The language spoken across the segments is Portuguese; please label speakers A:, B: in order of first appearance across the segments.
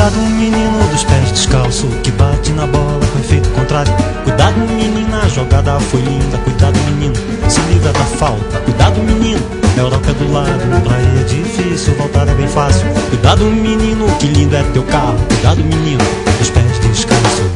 A: Cuidado, menino dos pés descalço, que bate na bola com efeito contrário. Cuidado, menina, a jogada foi linda. Cuidado, menino, se livra da falta. Cuidado, menino, a Europa é do lado, pra ir é difícil, voltar é bem fácil. Cuidado, menino, que lindo é teu carro. Cuidado, menino, dos pés descalço.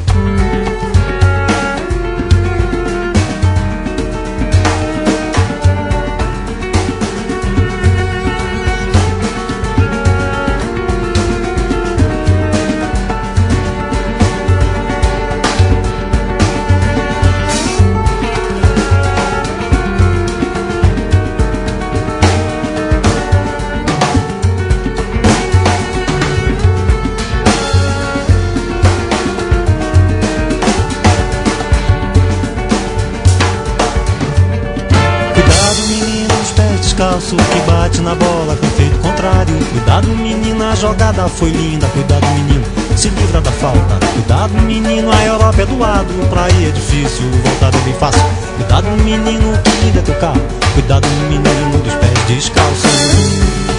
A: Descalço, que bate na bola com efeito contrário. Cuidado, menina, a jogada foi linda. Cuidado, menino, se livra da falta. Cuidado, menino, a Europa é do lado, pra ir é difícil, voltar é bem fácil. Cuidado, menino, que lindo é teu carro. Cuidado, menino, dos pés descalços.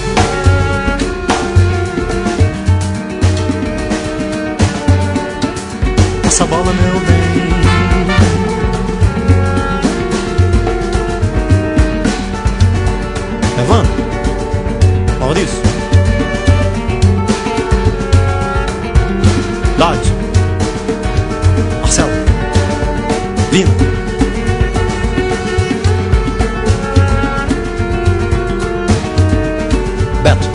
A: Essa bola, meu bem. Evandro, Maurício, Dade, Marcelo, Vina, Beto.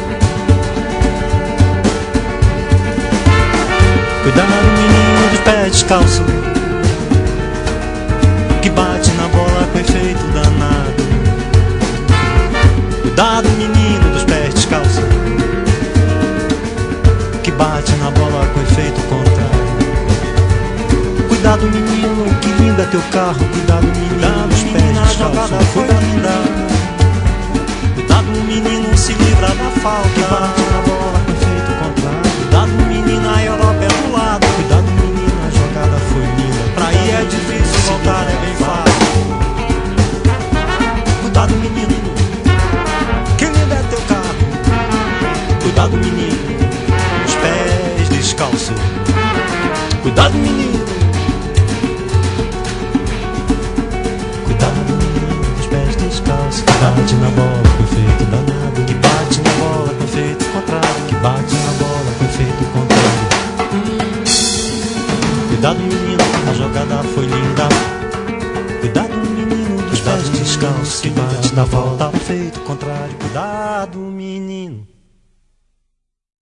A: Cuidado, menino dos pés descalço, que bate na bola com efeito danado. Cuidado, menino dos pés descalço, que bate na bola com efeito contrário. Cuidado, menino, que lindo é teu carro. Cuidado, menino, dos pés descalço, foi linda. Cuidado, menino, se livra da falta, que bate na bola com efeito contrário. Cuidado, menina, a Europa é do lado. Cuidado, menina, a jogada foi linda. Pra ir é difícil, voltar é bem fácil. Cuidado, menino, que lindo é teu carro. Cuidado, menino, os pés descalço. Cuidado, menino. Cuidado, menino, os pés descalço. Que bate na bola com efeito danado. Que bate na bola com efeito contrário. Que bate na bola com efeito contrário. Cuidado, menino, a jogada foi linda. Cuidado, menino dos pés descalços, que bate na volta, efeito contrário. Cuidado, menino.